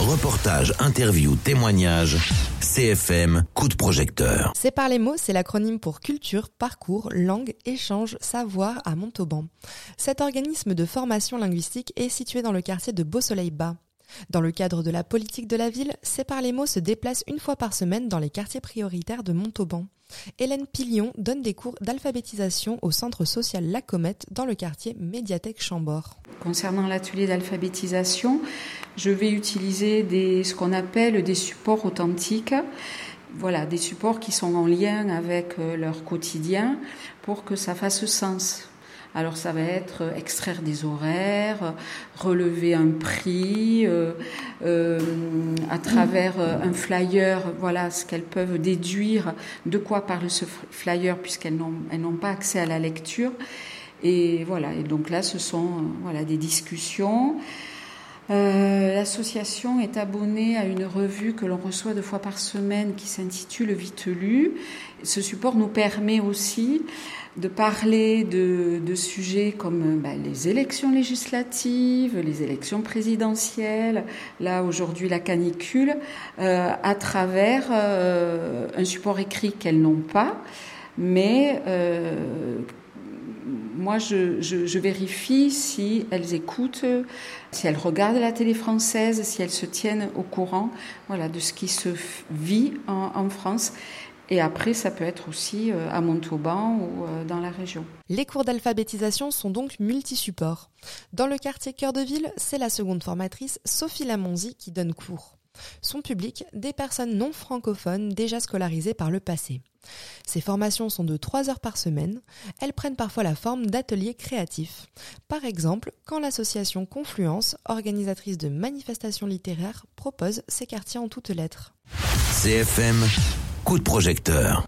Reportages, interviews, témoignages. CFM, coup de projecteur. C'est par les mots, c'est l'acronyme pour culture, parcours, langue, échange, savoir à Montauban. Cet organisme de formation linguistique est situé dans le quartier de Beau-Soleil-Bas. Dans le cadre de la politique de la ville, C'est par les mots se déplace une fois par semaine dans les quartiers prioritaires de Montauban. Hélène Pilion donne des cours d'alphabétisation au centre social La Comète dans le quartier Médiathèque Chambord. Concernant l'atelier d'alphabétisation, je vais utiliser ce qu'on appelle des supports authentiques. Voilà, des supports qui sont en lien avec leur quotidien pour que ça fasse sens. Alors ça va être extraire des horaires, relever un prix, à travers un flyer, voilà ce qu'elles peuvent déduire de quoi parle ce flyer puisqu'elles n'ont pas accès à la lecture. Et voilà, et donc là ce sont des discussions. L'association est abonnée à une revue que l'on reçoit 2 fois par semaine qui s'intitule Vite lu. Ce support nous permet aussi de parler de sujets comme les élections législatives, les élections présidentielles, là aujourd'hui la canicule, à travers un support écrit qu'elles n'ont pas, mais moi je vérifie si elles écoutent, si elles regardent la télé française, si elles se tiennent au courant de ce qui se vit en France. Et après, ça peut être aussi à Montauban ou dans la région. Les cours d'alphabétisation sont donc multi-supports. Dans le quartier Cœur de Ville, c'est la seconde formatrice, Sophie Lamonzi, qui donne cours. Son public, des personnes non francophones déjà scolarisées par le passé. Ces formations sont de 3 heures par semaine. Elles prennent parfois la forme d'ateliers créatifs. Par exemple, quand l'association Confluence, organisatrice de manifestations littéraires, propose ses quartiers en toutes lettres. CFM, coup de projecteur.